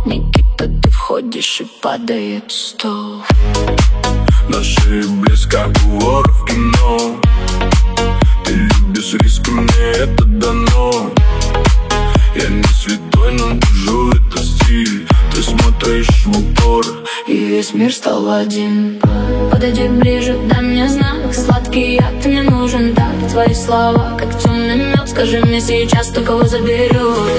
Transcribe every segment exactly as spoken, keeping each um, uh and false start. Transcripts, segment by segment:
Никита, ты входишь и падает стол. Наши блеск, как у вора в кино. Ты любишь риски, мне это дано. Я не святой, но держу это стиль. Ты смотришь в упор, и весь мир стал один. Подойди ближе, дай мне знак. Сладкий яд, ты мне нужен так. Твои слова, как темный мед. Скажи мне сейчас, кто кого заберет.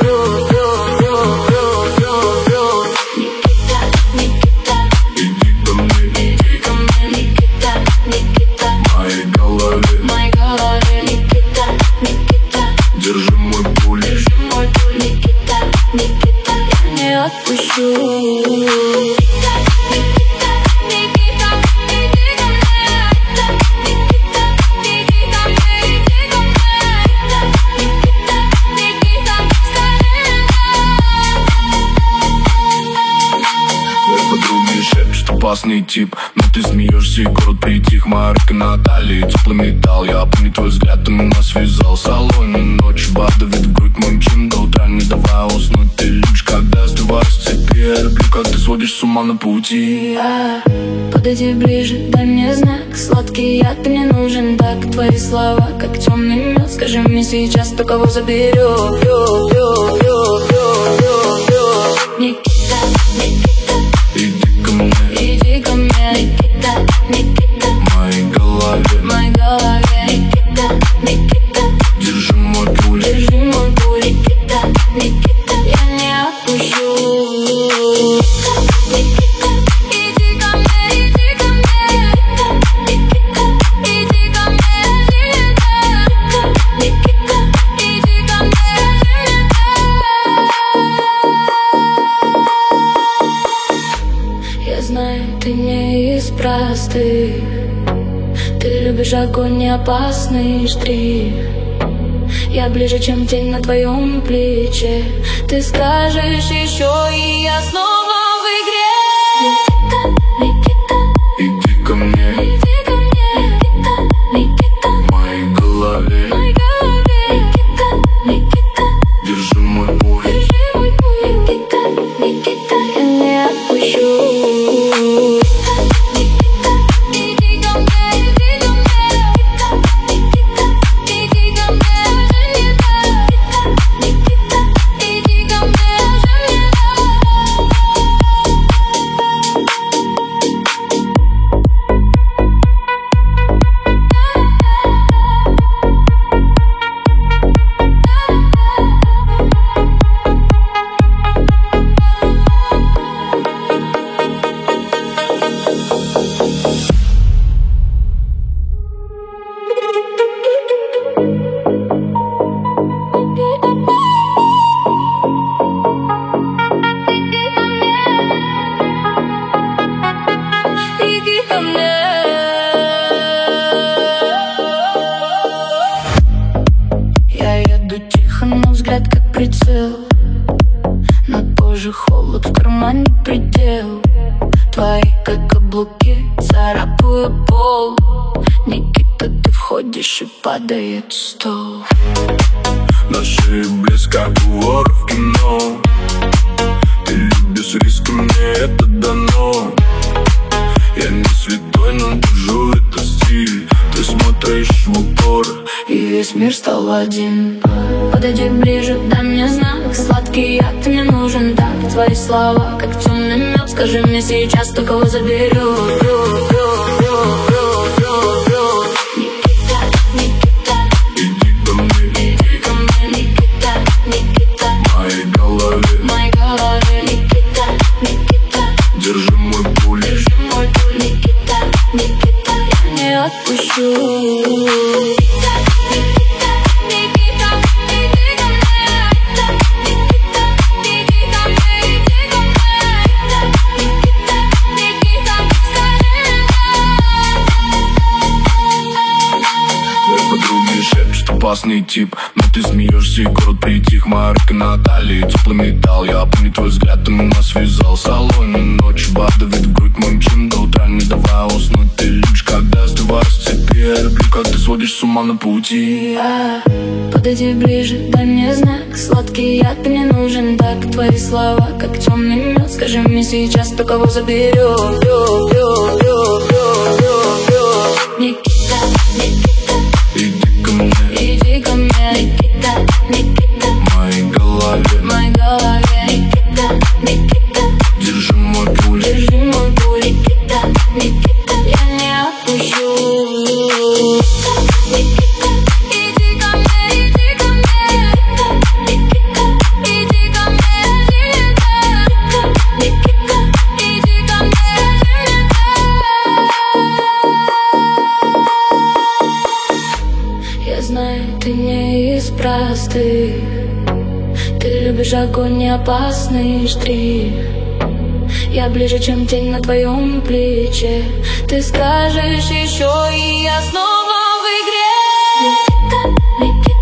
Никита, Никита, иди ко мне, иди ко мне. Никита, Никита, в моей голове, в моей голове. Никита, Никита, держи мой пульс, держи мой пульс. Никита, Никита, я не отпущу. опасный тип, но ты смеешься и город притих. Моя рука на талии, теплый металл. Я помню твой взгляд, ты меня связал. Салоне ночь, баб давит в грудь моим чем до утра, не давая уснуть. Ты любишь, когда сдуваешь с цепи. Я люблю, как ты сводишь с ума на пути. Подойди ближе, дай мне знак. Сладкий яд, ты мне нужен так. Твои слова, как темный мед. Скажи мне сейчас, кто кого заберет. Никита, Никита, иди ко мне, иди ко мне. Никита, Никита, в моей голове, в моей голове. Никита, Никита, держи мой пульс, держи мой пульс. Никита, Никита, я не отпущу. Никита, иди ко мне, иди ко мне. Никита, иди ко мне, Никита, иди ко мне. Я знаю, ты не из простых. Ты любишь огонь и опасный штрих. Я ближе, чем тень на твоем плече. Ты скажешь еще, и я снова в игре. Никита, Никита, иди ко мне, иди ко мне. Никита, Никита, в моей голове, в моей голове. Никита, Никита, держи мой пульс, держи мой пульс. Никита, Никита, я не отпущу. Я еду тихо, но взгляд как прицел. На коже холод, в кармане предел. Твои, как каблуки, царапаю пол. Никита, ты входишь и падает стол. наши блеск, как у вора в кино. Ты любишь риски, мне это дано. Я не святой, но держу это стиль. Ты смотришь в упор, и весь мир стал один. Подойди ближе, дай мне знак. Сладкий яд, ты мне нужен так. Твои слова, как темный мед. Скажи мне сейчас, кто кого заберет. Никита, Никита, иди ко мне, иди ко мне. Никита, Никита, в моей голове, в моей голове. Никита, Никита, держи мой пульс, держи мой пульс. Никита, Никита, я не отпущу. опасный тип, но ты смеешься и город притих. Моя рука на талии, теплый металл. Я помню твой взгляд, ты меня связал. Салоне ночь, баб давит в грудь моим чем до утра, не давая уснуть. Ты любишь, когда сдуваешь с цепи. Я люблю, как ты сводишь с ума туман на пути. Подойди ближе, дай мне знак. Сладкий яд, ты мне нужен так. Твои слова, как темный мед. Скажи мне сейчас, кто кого заберет. Никита, Никита, иди ко мне, иди ко мне. Никита, Никита, в моей голове, в моей голове. Никита, Никита, держи мой пульс, держи мой пульс. Никита, Никита, я не отпущу. Никита, иди ко мне, иди ко мне. Никита, иди ко мне, Никита, Никита, иди ко мне, Никита. Я знаю, ты не из простых. Ты любишь огонь и опасный штрих. Я ближе, чем тень на твоем плече. Ты скажешь еще, и я снова в игре. Никита, Никита.